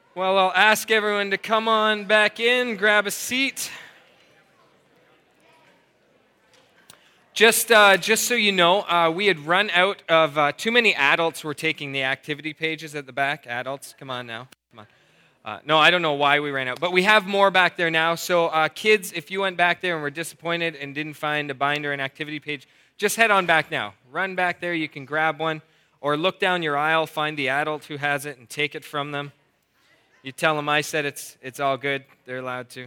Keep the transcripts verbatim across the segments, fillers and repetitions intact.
Well, I'll ask everyone to come on back in, grab a seat. Just, uh, just so you know, uh, we had run out of uh, too many adults were taking the activity pages at the back. Adults, come on now, come on. Uh, no, I don't know why we ran out, but we have more back there now. So, uh, kids, if you went back there and were disappointed and didn't find a binder and activity page, just head on back now. Run back there. You can grab one, or look down your aisle, find the adult who has it, and take it from them. You tell them I said it's it's all good. They're allowed to.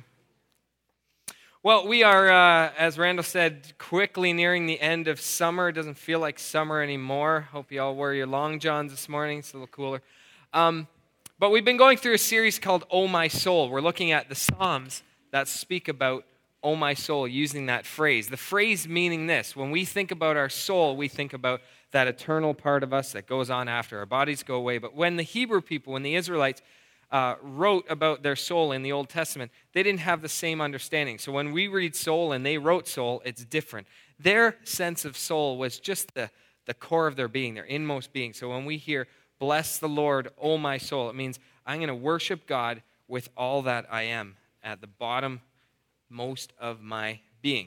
Well, we are, uh, as Randall said, quickly nearing the end of summer. It doesn't feel like summer anymore. Hope you all wore your long johns this morning. It's a little cooler. Um, but we've been going through a series called Oh My Soul. We're looking at the Psalms that speak about Oh My Soul, using that phrase. The phrase meaning this: when we think about our soul, we think about that eternal part of us that goes on after our bodies go away. But when the Hebrew people, when the Israelites, Uh, wrote about their soul in the Old Testament, they didn't have the same understanding. So when we read soul and they wrote soul, it's different. Their sense of soul was just the, the core of their being, their inmost being. So when we hear, bless the Lord, oh my soul, it means I'm going to worship God with all that I am at the bottom most of my being.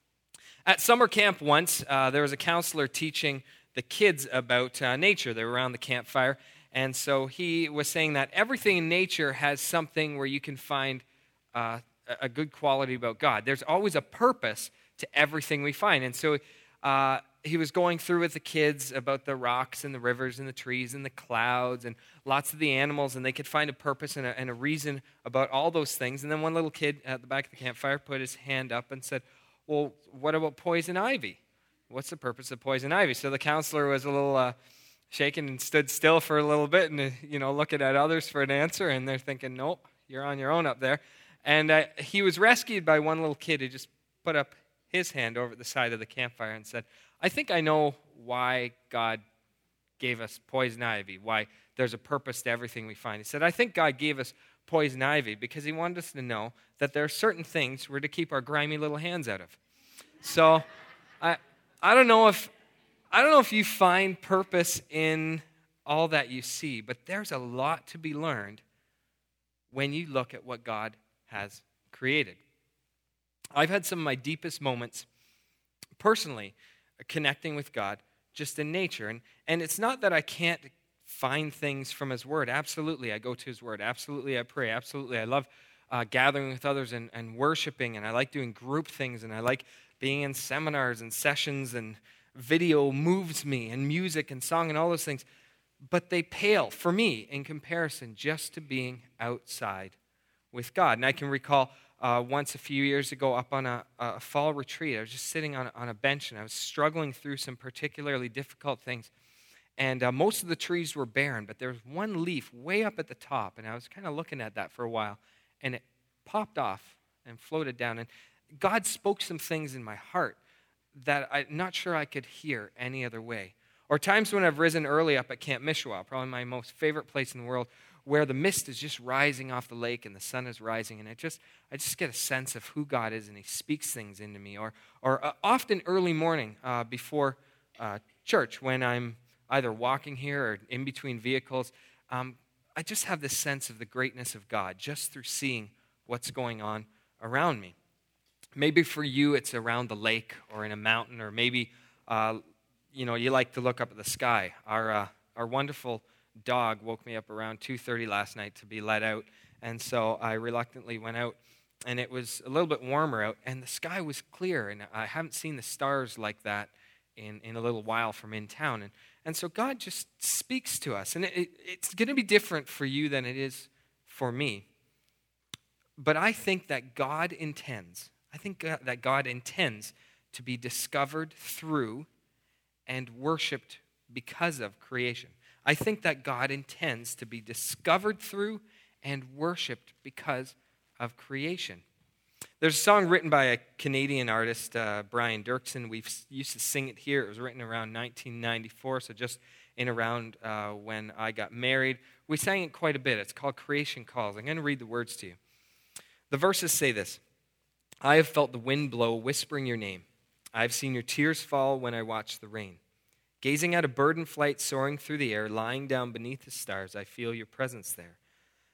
At summer camp once, uh, there was a counselor teaching the kids about uh, nature. They were around the campfire. And so he was saying that everything in nature has something where you can find uh, a good quality about God. There's always a purpose to everything we find. And so uh, he was going through with the kids about the rocks and the rivers and the trees and the clouds and lots of the animals, and they could find a purpose and a, and a reason about all those things. And then one little kid at the back of the campfire put his hand up and said, well, what about poison ivy? What's the purpose of poison ivy? So the counselor was a little Uh, shaken and stood still for a little bit and, you know, looking at others for an answer, and they're thinking, nope, you're on your own up there. And uh, he was rescued by one little kid who just put up his hand over at the side of the campfire and said, I think I know why God gave us poison ivy, why there's a purpose to everything we find. He said, I think God gave us poison ivy because he wanted us to know that there are certain things we're to keep our grimy little hands out of. So I I don't know if I don't know if you find purpose in all that you see, but there's a lot to be learned when you look at what God has created. I've had some of my deepest moments personally connecting with God just in nature. And, and it's not that I can't find things from his word. Absolutely, I go to his word. Absolutely, I pray. Absolutely, I love uh, gathering with others and, and worshiping, and I like doing group things, and I like being in seminars and sessions, and video moves me, and music and song and all those things, but they pale for me in comparison just to being outside with God. And I can recall uh, once a few years ago up on a, a fall retreat, I was just sitting on, on a bench and I was struggling through some particularly difficult things. And uh, most of the trees were barren, but there was one leaf way up at the top, and I was kind of looking at that for a while, and it popped off and floated down. And God spoke some things in my heart that I'm not sure I could hear any other way. Or times when I've risen early up at Camp Mishawah, probably my most favorite place in the world, where the mist is just rising off the lake and the sun is rising, and I just I just get a sense of who God is, and he speaks things into me. Or or uh, often early morning uh, before uh, church, when I'm either walking here or in between vehicles, um, I just have this sense of the greatness of God just through seeing what's going on around me. Maybe for you it's around the lake or in a mountain, or maybe uh, you know you like to look up at the sky. Our uh, our wonderful dog woke me up around two thirty last night to be let out, and so I reluctantly went out, and it was a little bit warmer out, and the sky was clear, and I haven't seen the stars like that in, in a little while from in town, and, and so God just speaks to us, and it, it, it's going to be different for you than it is for me, but I think that God intends I think that God intends to be discovered through and worshiped because of creation. I think that God intends to be discovered through and worshiped because of creation. There's a song written by a Canadian artist, uh, Brian Dirksen. We used to sing it here. It was written around nineteen ninety-four, so just in around uh, when I got married. We sang it quite a bit. It's called Creation Calls. I'm going to read the words to you. The verses say this: I have felt the wind blow, whispering your name. I have seen your tears fall when I watch the rain. Gazing at a bird in flight soaring through the air, lying down beneath the stars, I feel your presence there.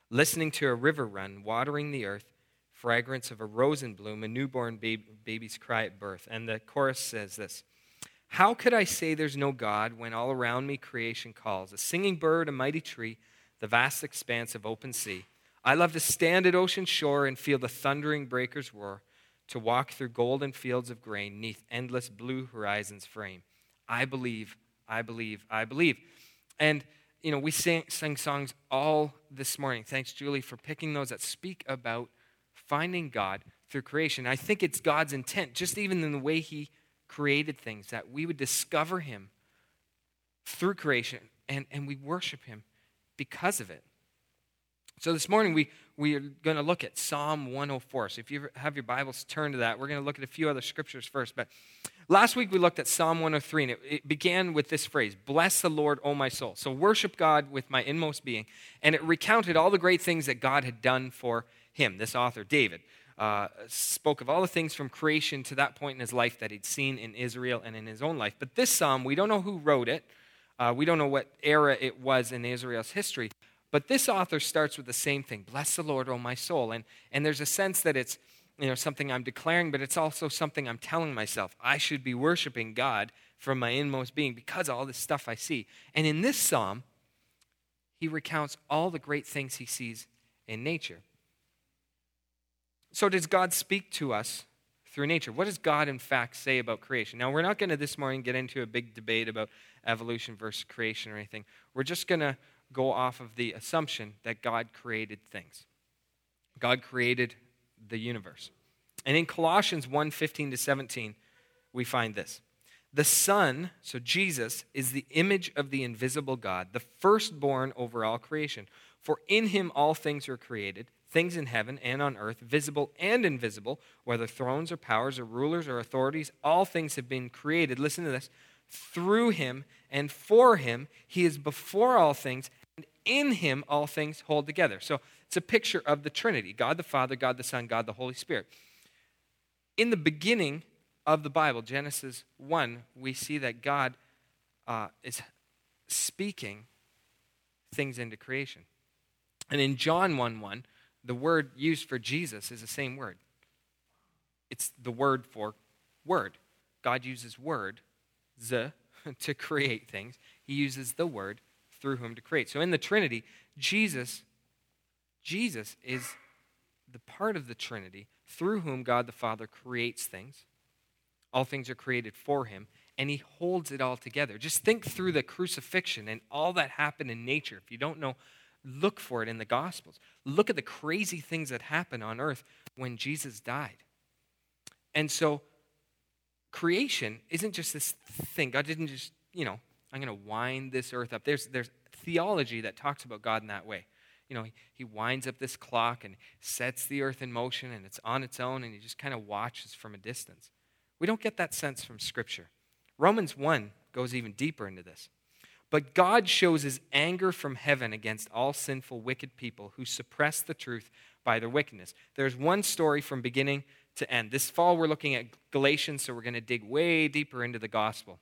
listening to a river run, watering the earth, fragrance of a rose in bloom, a newborn baby's cry at birth. And the chorus says this: how could I say there's no God when all around me creation calls? A singing bird, a mighty tree, the vast expanse of open sea. I love to stand at ocean's shore and feel the thundering breakers roar, to walk through golden fields of grain, neath endless blue horizons frame. I believe, I believe, I believe. And, you know, we sang, sang songs all this morning. Thanks, Julie, for picking those that speak about finding God through creation. I think it's God's intent, just even in the way he created things, that we would discover him through creation and, and we worship him because of it. So this morning we, we are going to look at Psalm one oh four. So if you have your Bibles, turn to that. We're going to look at a few other scriptures first. But last week we looked at Psalm one oh three, and it, it began with this phrase: bless the Lord, O my soul. So worship God with my inmost being. And it recounted all the great things that God had done for him. This author, David, uh, spoke of all the things from creation to that point in his life that he'd seen in Israel and in his own life. But this psalm, we don't know who wrote it. Uh, we don't know what era it was in Israel's history. But this author starts with the same thing: bless the Lord, O my soul. And, and there's a sense that it's, you know, something I'm declaring, but it's also something I'm telling myself. I should be worshiping God from my inmost being because of all this stuff I see. And in this psalm, he recounts all the great things he sees in nature. So does God speak to us through nature? What does God, in fact, say about creation? Now, we're not going to this morning get into a big debate about evolution versus creation or anything. We're just going to go off of the assumption that God created things. God created the universe. And in Colossians one fifteen to seventeen, we find this: the Son, so Jesus, is the image of the invisible God, the firstborn over all creation. For in him all things were created, things in heaven and on earth, visible and invisible, whether thrones or powers or rulers or authorities, all things have been created. Listen to this: through him and for him. He is before all things, and in him all things hold together. So it's a picture of the Trinity: God the Father, God the Son, God the Holy Spirit. In the beginning of the Bible, Genesis one, we see that God uh, is speaking things into creation. And in John one one, the word used for Jesus is the same word. It's the word for word. God uses word, z, to create things. He uses the word through whom to create. So in the Trinity, Jesus, Jesus is the part of the Trinity through whom God the Father creates things. All things are created for him, and he holds it all together. Just think through the crucifixion and all that happened in nature. If you don't know, look for it in the Gospels. Look at the crazy things that happened on earth when Jesus died. And so creation isn't just this thing. God didn't just, you know, I'm going to wind this earth up. There's, there's theology that talks about God in that way. You know, he, he winds up this clock and sets the earth in motion, and it's on its own, and he just kind of watches from a distance. We don't get that sense from Scripture. Romans one goes even deeper into this. But God shows his anger from heaven against all sinful, wicked people who suppress the truth by their wickedness. There's one story from beginning to end. This fall we're looking at Galatians, so we're going to dig way deeper into the gospel.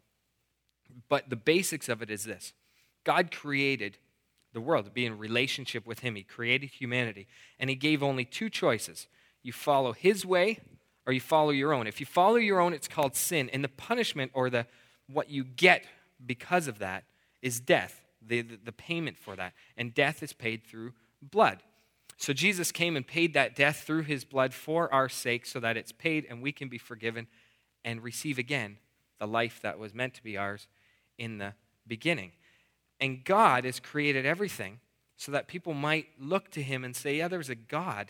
But the basics of it is this: God created the world to be in relationship with him. He created humanity, and he gave only two choices. You follow his way or you follow your own. If you follow your own, it's called sin, and the punishment or the what you get because of that is death, the, the, the payment for that. And death is paid through blood. So Jesus came and paid that death through his blood for our sake so that it's paid and we can be forgiven and receive again the life that was meant to be ours in the beginning. And God has created everything so that people might look to him and say, yeah, there's a God.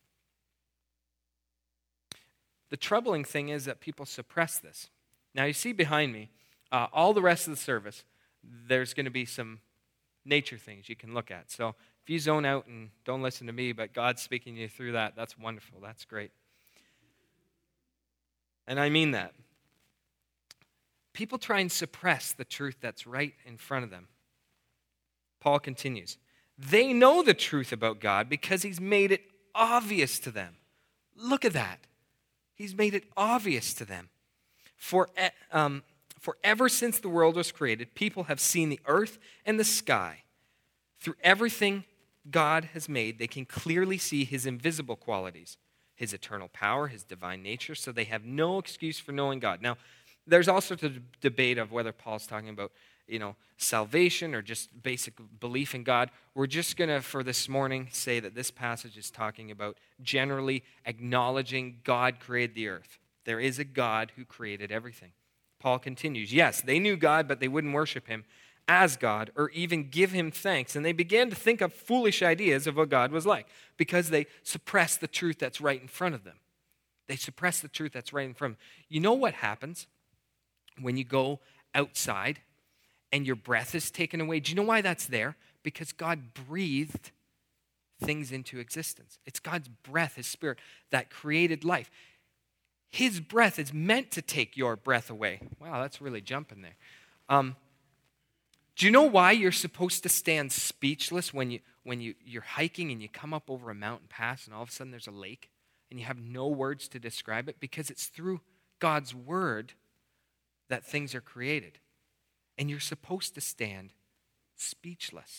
The troubling thing is that people suppress this. Now you see behind me, uh, all the rest of the service, there's going to be some nature things you can look at. So if you zone out and don't listen to me, but God's speaking to you through that, that's wonderful. That's great. And I mean that. People try and suppress the truth that's right in front of them. Paul continues, they know the truth about God because he's made it obvious to them. Look at that. He's made it obvious to them. For, um, for ever since the world was created, people have seen the earth and the sky. Through everything God has made, they can clearly see his invisible qualities, his eternal power, his divine nature, so they have no excuse for knowing God. Now, there's all sorts of debate of whether Paul's talking about, you know, salvation or just basic belief in God. We're just going to, for this morning, say that this passage is talking about generally acknowledging God created the earth. There is a God who created everything. Paul continues, yes, they knew God, but they wouldn't worship him as God or even give him thanks. And they began to think up foolish ideas of what God was like because they suppressed the truth that's right in front of them. They suppress the truth that's right in front of them. You know what happens when you go outside and your breath is taken away? Do you know why that's there? Because God breathed things into existence. It's God's breath, his spirit, that created life. His breath is meant to take your breath away. Wow, that's really jumping there. Um, do you know why you're supposed to stand speechless when, you, when you, you're hiking and you come up over a mountain pass and all of a sudden there's a lake and you have no words to describe it? Because it's through God's word that things are created. And you're supposed to stand speechless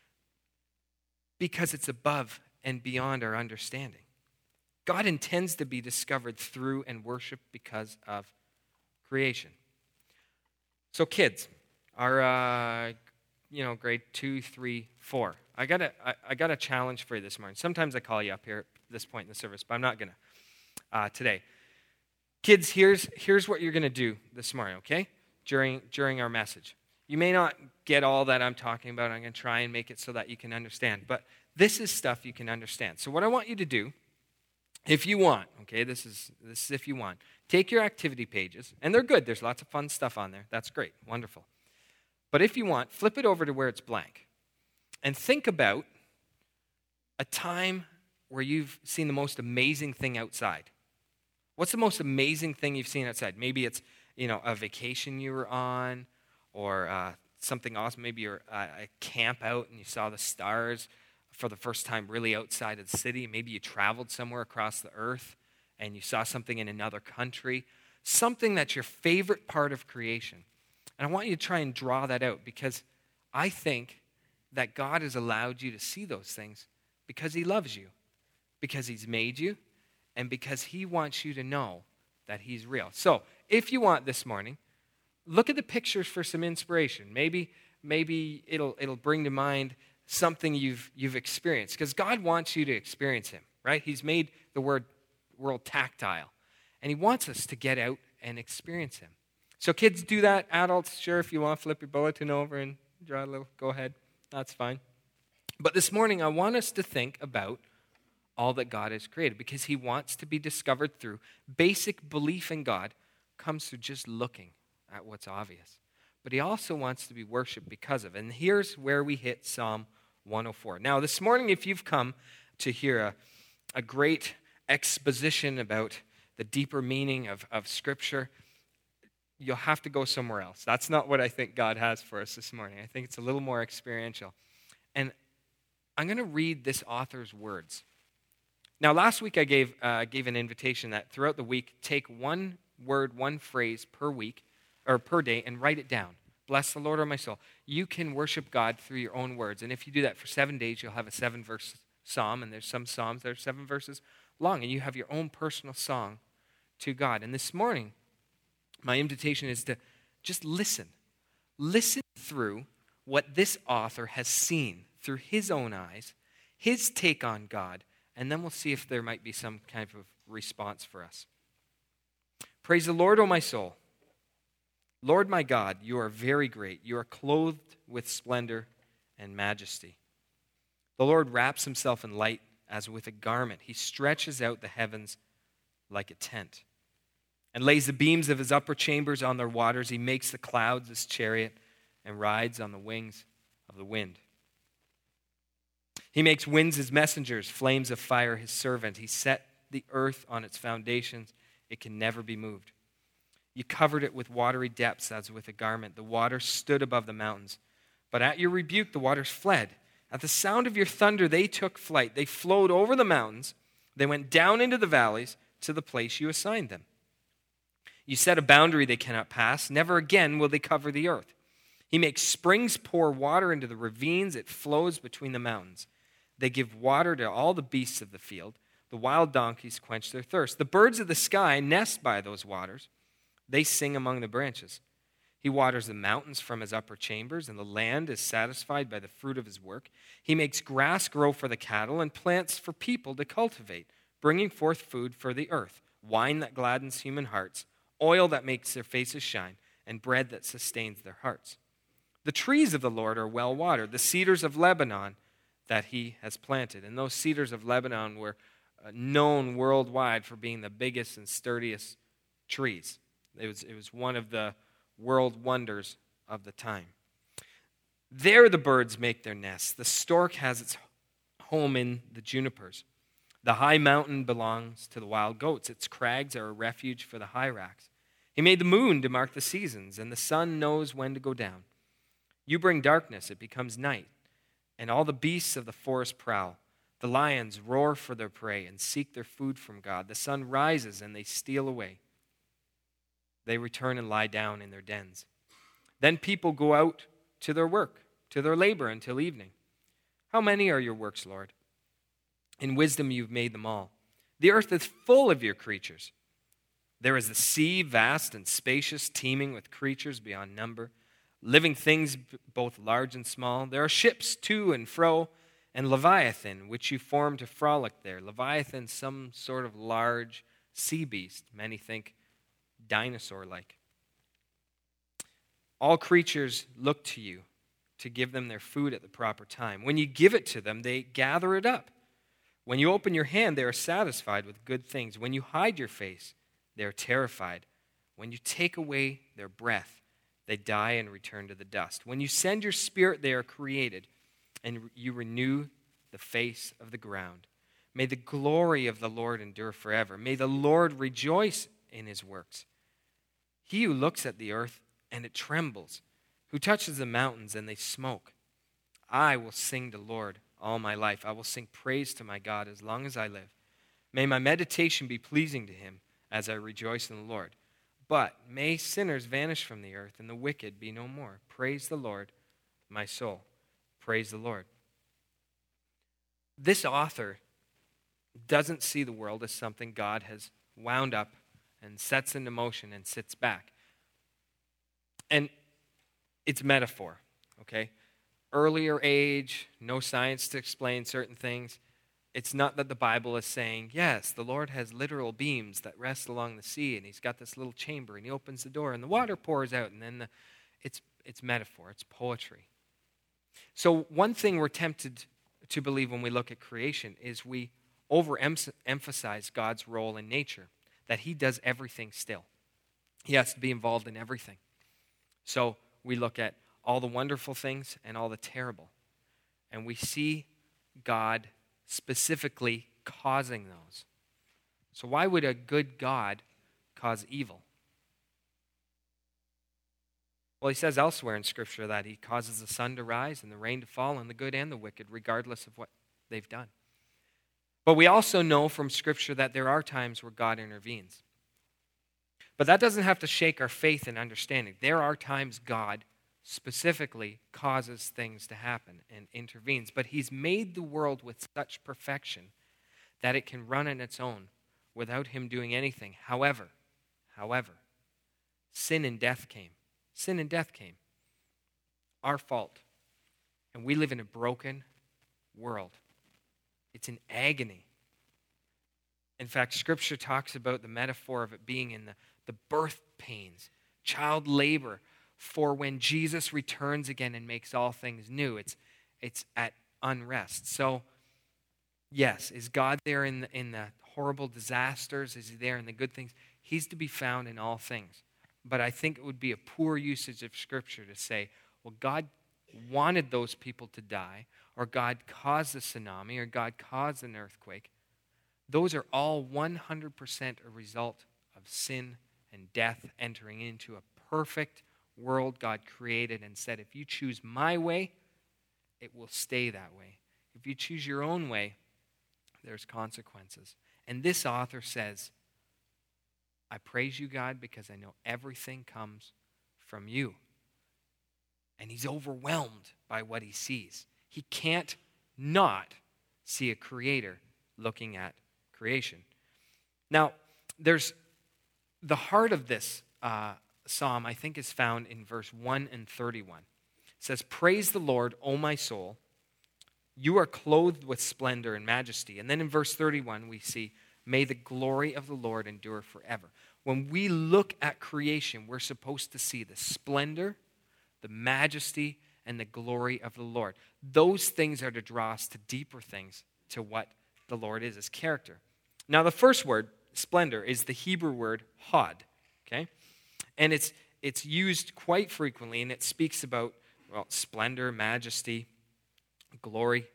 because it's above and beyond our understanding. God intends to be discovered through and worshiped because of creation. So kids, our uh, you know grade two, three, four. I got a I, I got a challenge for you this morning. Sometimes I call you up here at this point in the service, but I'm not gonna uh, today. Kids, here's here's what you're gonna do this morning, okay? During during our message. You may not get all that I'm talking about. I'm gonna try and make it so that you can understand. But this is stuff you can understand. So what I want you to do, if you want, okay, this is this is if you want, take your activity pages, and they're good. There's lots of fun stuff on there. That's great, wonderful. But if you want, flip it over to where it's blank, and think about a time where you've seen the most amazing thing outside. What's the most amazing thing you've seen outside? Maybe it's, you know, a vacation you were on, or uh, something awesome. Maybe you're uh, a camp out and you saw the stars for the first time really outside of the city. Maybe you traveled somewhere across the earth and you saw something in another country. Something that's your favorite part of creation. And I want you to try and draw that out because I think that God has allowed you to see those things because he loves you, because he's made you, and because he wants you to know that he's real. So if you want this morning, look at the pictures for some inspiration. Maybe, maybe it'll it'll bring to mind something you've you've experienced. Because God wants you to experience him, right? He's made the word world tactile. And he wants us to get out and experience him. So kids, do that. Adults, sure, if you want, flip your bulletin over and draw a little, go ahead. That's fine. But this morning, I want us to think about all that God has created because he wants to be discovered through. Basic belief in God comes through just looking at what's obvious. But he also wants to be worshiped because of it. And here's where we hit Psalm one oh four. Now, this morning, if you've come to hear a, a great exposition about the deeper meaning of, of Scripture, you'll have to go somewhere else. That's not what I think God has for us this morning. I think it's a little more experiential. And I'm going to read this author's words. Now, last week I gave uh, gave an invitation that throughout the week, take one word, one phrase per week, or per day, and write it down. Bless the Lord, O my soul. You can worship God through your own words. And if you do that for seven days, you'll have a seven-verse psalm. And there's some psalms that are seven verses long. And you have your own personal song to God. And this morning, my invitation is to just listen. Listen through what this author has seen through his own eyes, his take on God, and then we'll see if there might be some kind of response for us. Praise the Lord, O my soul. Lord my God, you are very great. You are clothed with splendor and majesty. The Lord wraps himself in light as with a garment. He stretches out the heavens like a tent and lays the beams of his upper chambers on their waters. He makes the clouds his chariot and rides on the wings of the wind. He makes winds his messengers, flames of fire his servant. He set the earth on its foundations. It can never be moved. You covered it with watery depths as with a garment. The waters stood above the mountains. But at your rebuke, the waters fled. At the sound of your thunder, they took flight. They flowed over the mountains. They went down into the valleys to the place you assigned them. You set a boundary they cannot pass. Never again will they cover the earth. He makes springs pour water into the ravines. It flows between the mountains. They give water to all the beasts of the field. The wild donkeys quench their thirst. The birds of the sky nest by those waters. They sing among the branches. He waters the mountains from his upper chambers, and the land is satisfied by the fruit of his work. He makes grass grow for the cattle and plants for people to cultivate, bringing forth food for the earth, wine that gladdens human hearts, oil that makes their faces shine, and bread that sustains their hearts. The trees of the Lord are well watered, the cedars of Lebanon that he has planted. And those cedars of Lebanon were uh, known worldwide for being the biggest and sturdiest trees. It was, it was one of the world wonders of the time. There the birds make their nests. The stork has its home in the junipers. The high mountain belongs to the wild goats. Its crags are a refuge for the hyrax. He made the moon to mark the seasons, and the sun knows when to go down. You bring darkness, it becomes night, and all the beasts of the forest prowl. The lions roar for their prey and seek their food from God. The sun rises and they steal away. They return and lie down in their dens. Then people go out to their work, to their labor until evening. How many are your works, Lord? In wisdom you've made them all. The earth is full of your creatures. There is the sea, vast and spacious, teeming with creatures beyond number, living things both large and small. There are ships to and fro, and Leviathan, which you formed to frolic there. Leviathan, some sort of large sea beast. Many think dinosaur-like. All creatures look to you to give them their food at the proper time. When you give it to them, they gather it up. When you open your hand, they are satisfied with good things. When you hide your face, they are terrified. When you take away their breath, they die and return to the dust. When you send your spirit, they are created, and you renew the face of the ground. May the glory of the Lord endure forever. May the Lord rejoice in his works. He who looks at the earth and it trembles, who touches the mountains and they smoke. I will sing to the Lord all my life. I will sing praise to my God as long as I live. May my meditation be pleasing to him as I rejoice in the Lord. But may sinners vanish from the earth and the wicked be no more. Praise the Lord, my soul. Praise the Lord. This author doesn't see the world as something God has wound up and sets into motion and sits back. And it's metaphor, okay? Earlier age, no science to explain certain things. It's not that the Bible is saying, yes, the Lord has literal beams that rest along the sea, and he's got this little chamber, and he opens the door, and the water pours out, and then the, it's, it's metaphor, it's poetry. So one thing we're tempted to believe when we look at creation is we overemphasize God's role in nature, that he does everything still. He has to be involved in everything. So we look at all the wonderful things and all the terrible, and we see God specifically causing those. So why would a good God cause evil? Well, he says elsewhere in Scripture that he causes the sun to rise and the rain to fall on the good and the wicked, regardless of what they've done. But we also know from Scripture that there are times where God intervenes. But that doesn't have to shake our faith and understanding. There are times God specifically causes things to happen and intervenes. But he's made the world with such perfection that it can run on its own without him doing anything. However, however, sin and death came. Sin and death came. Our fault. And we live in a broken world. It's in agony. In fact, Scripture talks about the metaphor of it being in the, the birth pains, child labor, for when Jesus returns again and makes all things new. It's, it's at unrest. So, yes, is God there in the, in the horrible disasters? Is he there in the good things? He's to be found in all things. But I think it would be a poor usage of Scripture to say, well, God wanted those people to die, or God caused a tsunami, or God caused an earthquake. Those are all one hundred percent a result of sin and death entering into a perfect world God created and said, if you choose my way, it will stay that way. If you choose your own way, there's consequences. And this author says, I praise you, God, because I know everything comes from you. And he's overwhelmed by what he sees. He can't not see a creator looking at creation. Now, there's the heart of this uh, psalm, I think, is found in verse one and thirty-one. It says, "Praise the Lord, O my soul. You are clothed with splendor and majesty." And then in verse thirty-one, we see, "May the glory of the Lord endure forever." When we look at creation, we're supposed to see the splendor, the majesty, and the glory of the Lord. Those things are to draw us to deeper things, to what the Lord is, his character. Now, the first word, splendor, is the Hebrew word hod, okay? And it's it's used quite frequently, and it speaks about, well, splendor, majesty, glory.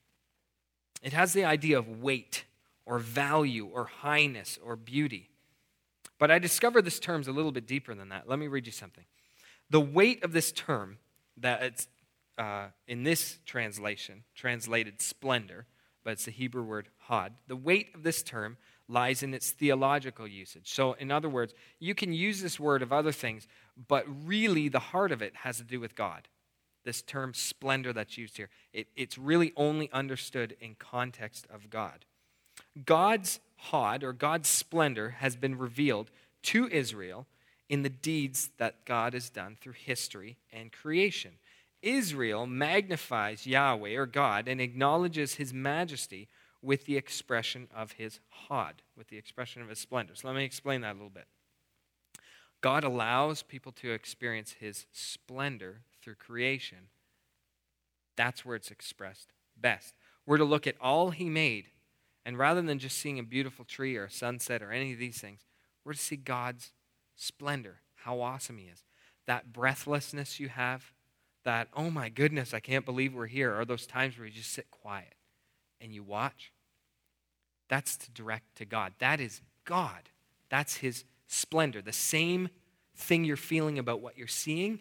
It has the idea of weight or value or highness or beauty. But I discovered this term's a little bit deeper than that. Let me read you something. The weight of this term, that it's uh, in this translation, translated splendor, but it's the Hebrew word hod. The weight of this term lies in its theological usage. So, in other words, you can use this word of other things, but really the heart of it has to do with God. This term splendor that's used here, it, it's really only understood in context of God. God's hod, or God's splendor, has been revealed to Israel in the deeds that God has done through history and creation. Israel magnifies Yahweh, or God, and acknowledges his majesty with the expression of his hod, with the expression of his splendor. So let me explain that a little bit. God allows people to experience his splendor through creation. That's where it's expressed best. We're to look at all he made, and rather than just seeing a beautiful tree or a sunset or any of these things, we're to see God's splendor, how awesome he is. That breathlessness you have, that, oh my goodness, I can't believe we're here, are those times where you just sit quiet and you watch. That's to direct to God. That is God. That's his splendor. The same thing you're feeling about what you're seeing,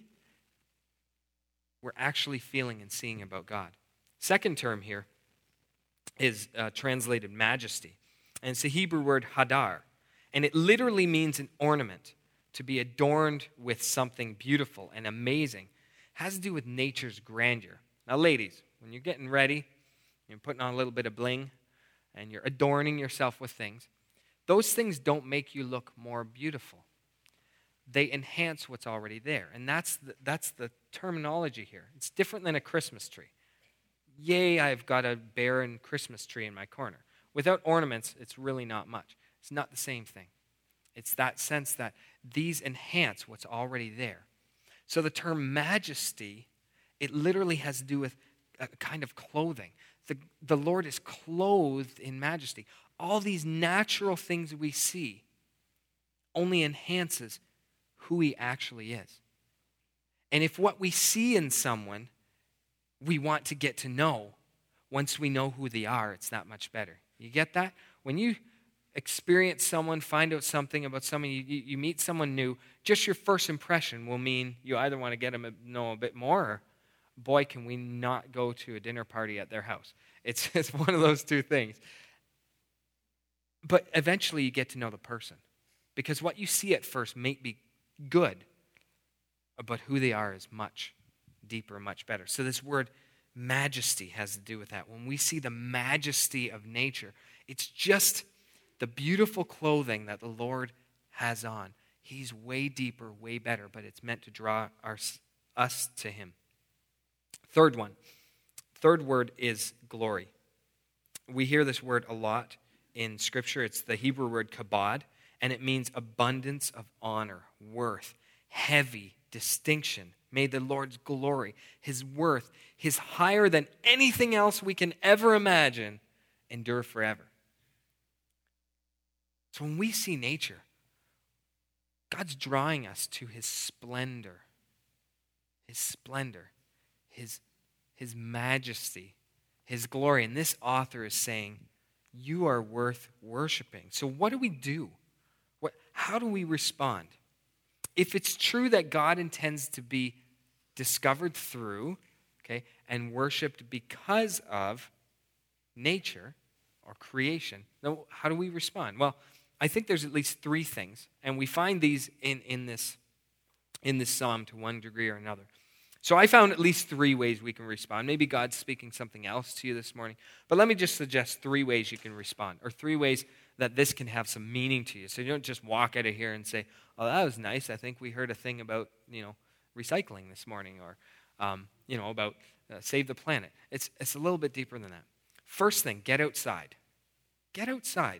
we're actually feeling and seeing about God. Second term here is uh, translated majesty. And it's the Hebrew word hadar. And it literally means an ornament, to be adorned with something beautiful and amazing. It has to do with nature's grandeur. Now, ladies, when you're getting ready, you're putting on a little bit of bling, and you're adorning yourself with things, those things don't make you look more beautiful. They enhance what's already there. And that's the, that's the terminology here. It's different than a Christmas tree. Yay, I've got a barren Christmas tree in my corner. Without ornaments, it's really not much. It's not the same thing. It's that sense that these enhance what's already there. So the term majesty, it literally has to do with a kind of clothing. The, the Lord is clothed in majesty. All these natural things we see only enhances who he actually is. And if what we see in someone we want to get to know, once we know who they are, it's that much better. You get that? When you experience someone, find out something about someone, you, you meet someone new, just your first impression will mean you either want to get them to know a bit more, or boy, can we not go to a dinner party at their house. It's, it's one of those two things. But eventually you get to know the person, because what you see at first may be good, but who they are is much deeper, much better. So this word majesty has to do with that. When we see the majesty of nature, it's just the beautiful clothing that the Lord has on. He's way deeper, way better, but it's meant to draw our, us to him. Third one. Third word is glory. We hear this word a lot in Scripture. It's the Hebrew word kabod, and it means abundance of honor, worth, heavy, distinction. May the Lord's glory, his worth, his higher than anything else we can ever imagine, endure forever. So when we see nature, God's drawing us to his splendor, his splendor, his, his majesty, his glory. And this author is saying, you are worth worshiping. So what do we do? What, how do we respond? If it's true that God intends to be discovered through, okay, and worshiped because of nature or creation, then how do we respond? Well, I think there's at least three things, and we find these in, in this in this psalm to one degree or another. So I found at least three ways we can respond. Maybe God's speaking something else to you this morning, but let me just suggest three ways you can respond, or three ways that this can have some meaning to you. So you don't just walk out of here and say, oh, that was nice. I think we heard a thing about, you know, recycling this morning, or, um, you know, about uh, save the planet. It's, it's a little bit deeper than that. First thing, get outside. Get outside.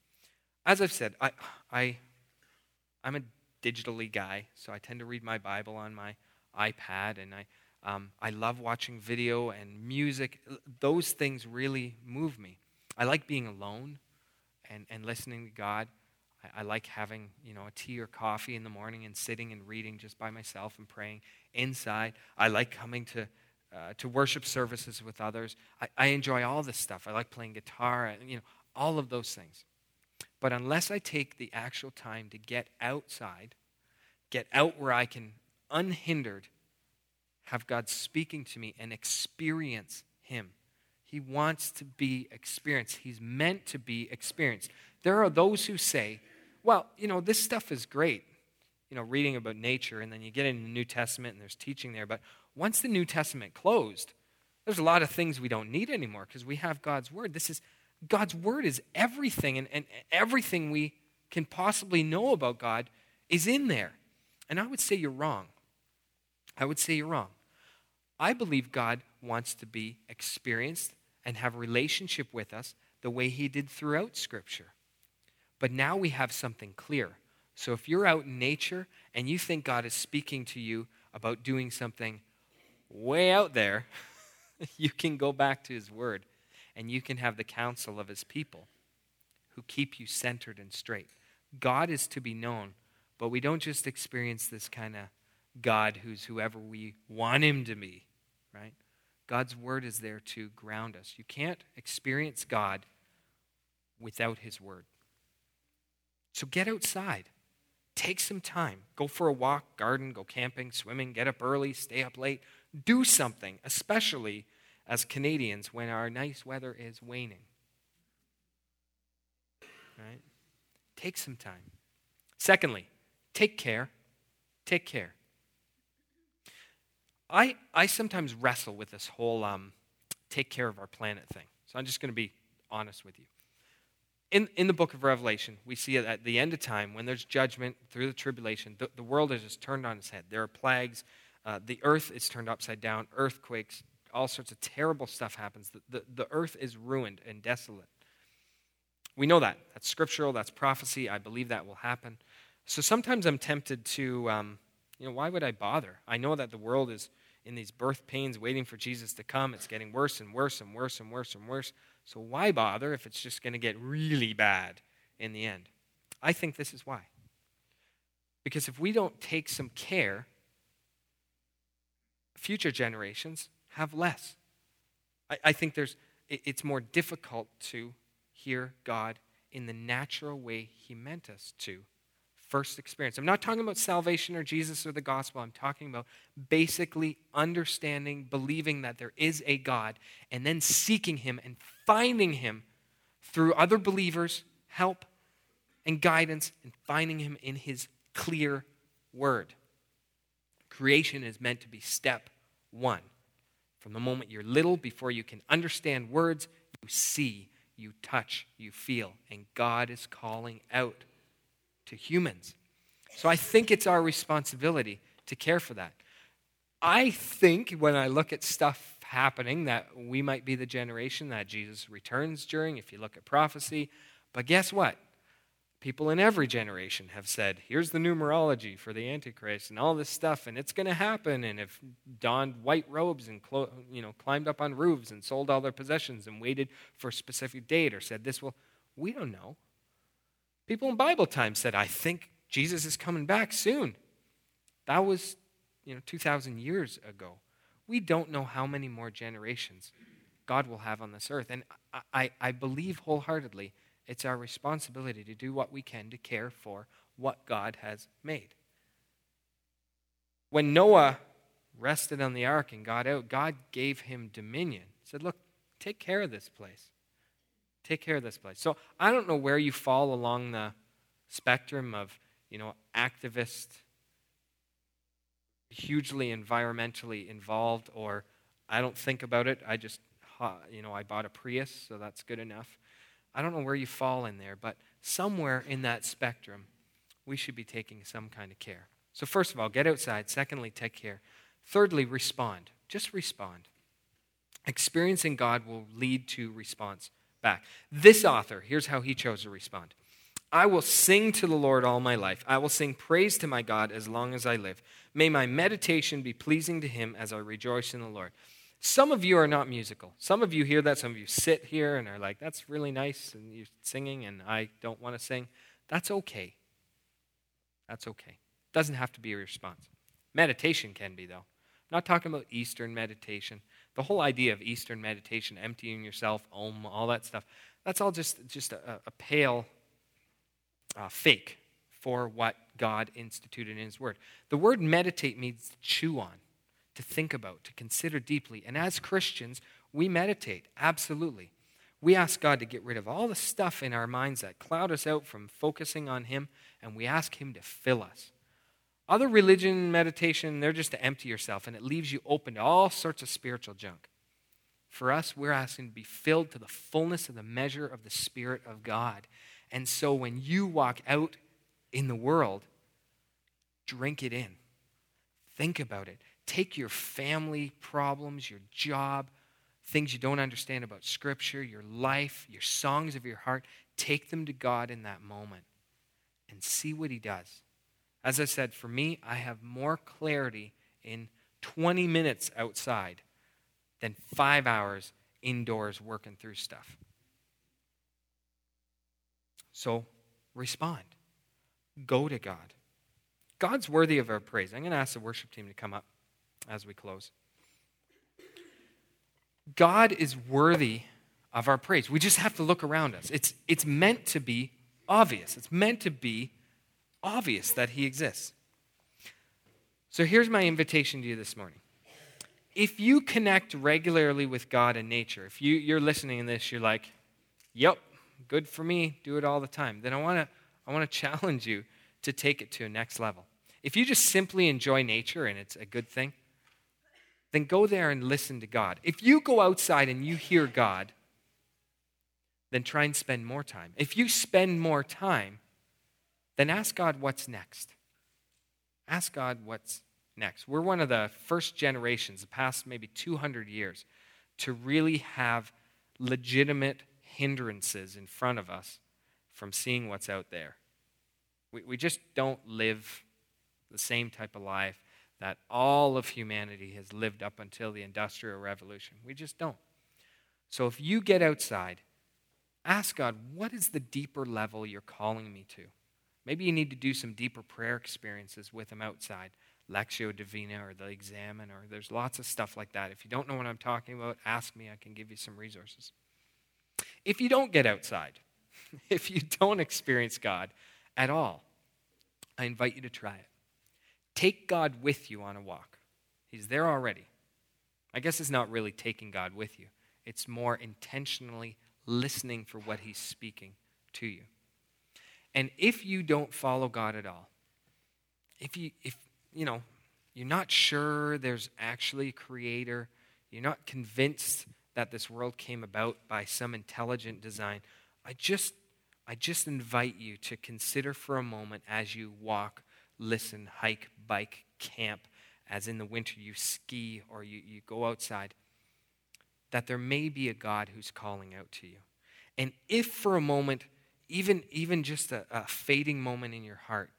As I've said, I, I, I'm a digitally guy, so I tend to read my Bible on my iPad, and I, um, I love watching video and music. Those things really move me. I like being alone and, and listening to God. I, I like having, you know, a tea or coffee in the morning and sitting and reading just by myself and praying inside. I like coming to uh, to worship services with others. I, I enjoy all this stuff. I like playing guitar, you know, all of those things. But unless I take the actual time to get outside, get out where I can unhindered have God speaking to me and experience him. He wants to be experienced. He's meant to be experienced. There are those who say, well, you know, this stuff is great, you know, reading about nature, and then you get into the New Testament and there's teaching there, but once the New Testament closed, there's a lot of things we don't need anymore because we have God's Word. This is, God's Word is everything, and, and everything we can possibly know about God is in there. And I would say you're wrong. I would say you're wrong. I believe God wants to be experienced and have a relationship with us the way he did throughout Scripture. But now we have something clear. So if you're out in nature and you think God is speaking to you about doing something way out there, you can go back to his word and you can have the counsel of his people who keep you centered and straight. God is to be known, but we don't just experience this kind of God who's whoever we want him to be, right? God's word is there to ground us. You can't experience God without his word. So get outside. Take some time. Go for a walk, garden, go camping, swimming, get up early, stay up late. Do something, especially as Canadians when our nice weather is waning. Right? Take some time. Secondly, take care. Take care. I, I sometimes wrestle with this whole um, take care of our planet thing. So I'm just going to be honest with you. In, in the book of Revelation, we see it at the end of time, when there's judgment through the tribulation, the, the world is just turned on its head. There are plagues. Uh, the earth is turned upside down, earthquakes, all sorts of terrible stuff happens. The, the, the earth is ruined and desolate. We know that. That's scriptural. That's prophecy. I believe that will happen. So sometimes I'm tempted to, um, you know, why would I bother? I know that the world is in these birth pains waiting for Jesus to come. It's getting worse and worse and worse and worse and worse. So why bother if it's just going to get really bad in the end? I think this is why. Because if we don't take some care, future generations have less. I, I think there's it, it's more difficult to hear God in the natural way he meant us to first experience. I'm not talking about salvation or Jesus or the gospel. I'm talking about basically understanding, believing that there is a God, and then seeking him and finding him through other believers' help and guidance, and finding him in his clear word. Creation is meant to be step one. From the moment you're little, before you can understand words, you see, you touch, you feel, and God is calling out to humans. So I think it's our responsibility to care for that. I think when I look at stuff happening that we might be the generation that Jesus returns during, if you look at prophecy. But guess what? People in every generation have said, here's the numerology for the Antichrist and all this stuff, and it's going to happen, and have donned white robes and clo- you know, climbed up on roofs and sold all their possessions and waited for a specific date, or said this will, we don't know. People in Bible times said, I think Jesus is coming back soon. That was, you know, two thousand years ago. We don't know how many more generations God will have on this earth. And I, I, I believe wholeheartedly it's our responsibility to do what we can to care for what God has made. When Noah rested on the ark and got out, God gave him dominion. He said, look, take care of this place. Take care of this place. So I don't know where you fall along the spectrum of, you know, activist hugely environmentally involved, or I don't think about it. I just, you know, I bought a Prius, so that's good enough. I don't know where you fall in there, but somewhere in that spectrum, we should be taking some kind of care. So first of all, get outside. Secondly, take care. Thirdly, respond. Just respond. Experiencing God will lead to response back. This author, here's how he chose to respond. I will sing to the Lord all my life. I will sing praise to my God as long as I live. May my meditation be pleasing to him as I rejoice in the Lord. Some of you are not musical. Some of you hear that. Some of you sit here and are like, that's really nice, and you're singing, and I don't want to sing. That's okay. That's okay. Doesn't have to be a response. Meditation can be, though. I'm not talking about Eastern meditation. The whole idea of Eastern meditation, emptying yourself, om, all that stuff, that's all just, just a, a pale uh, fake for what God instituted in his word. The word meditate means to chew on, to think about, to consider deeply. And as Christians, we meditate, absolutely. We ask God to get rid of all the stuff in our minds that cloud us out from focusing on him, and we ask him to fill us. Other religion, meditation, they're just to empty yourself, and it leaves you open to all sorts of spiritual junk. For us, we're asking to be filled to the fullness of the measure of the Spirit of God. And so when you walk out in the world, drink it in. Think about it. Take your family problems, your job, things you don't understand about Scripture, your life, your songs of your heart, take them to God in that moment and see what he does. As I said, for me, I have more clarity in twenty minutes outside than five hours indoors working through stuff. So respond. Go to God. God's worthy of our praise. I'm going to ask the worship team to come up as we close. God is worthy of our praise. We just have to look around us. It's, it's meant to be obvious. It's meant to be obvious that he exists. So here's my invitation to you this morning. If you connect regularly with God and nature, if you, you're listening to this, you're like, yep, good for me, do it all the time, then I want to I want to challenge you to take it to a next level. If you just simply enjoy nature and it's a good thing, then go there and listen to God. If you go outside and you hear God, then try and spend more time. If you spend more time, then ask God what's next. Ask God what's next. We're one of the first generations, the past maybe two hundred years, to really have legitimate hindrances in front of us from seeing what's out there. We, we just don't live the same type of life that all of humanity has lived up until the Industrial Revolution. We just don't. So if you get outside, ask God, what is the deeper level you're calling me to? Maybe you need to do some deeper prayer experiences with him outside. Lectio Divina or the Examen, or there's lots of stuff like that. If you don't know what I'm talking about, ask me. I can give you some resources. If you don't get outside, if you don't experience God at all, I invite you to try it. Take God with you on a walk. He's there already. I guess it's not really taking God with you. It's more intentionally listening for what he's speaking to you. And if you don't follow God at all, if you, if you know, you're not sure there's actually a creator, you're not convinced that this world came about by some intelligent design, I just, I just invite you to consider for a moment as you walk, listen, hike, bike, camp, as in the winter you ski or you, you go outside, that there may be a God who's calling out to you. And if for a moment, even, even just a, a fading moment in your heart,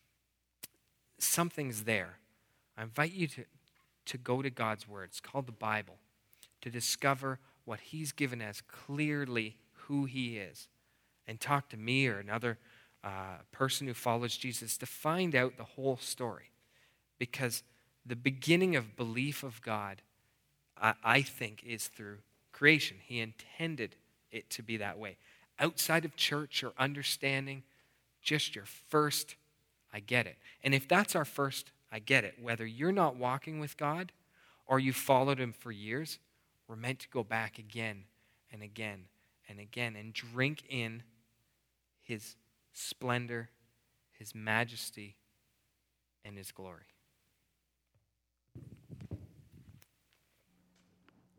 something's there, I invite you to, to go to God's word. It's called the Bible, to discover what he's given as clearly who he is, and talk to me or another uh, person who follows Jesus to find out the whole story. Because the beginning of belief of God, I, I think, is through creation. He intended it to be that way. Outside of church or understanding, just your first, I get it. And if that's our first, I get it. Whether you're not walking with God or you followed him for years, we're meant to go back again and again and again and drink in his splendor, his majesty, and his glory.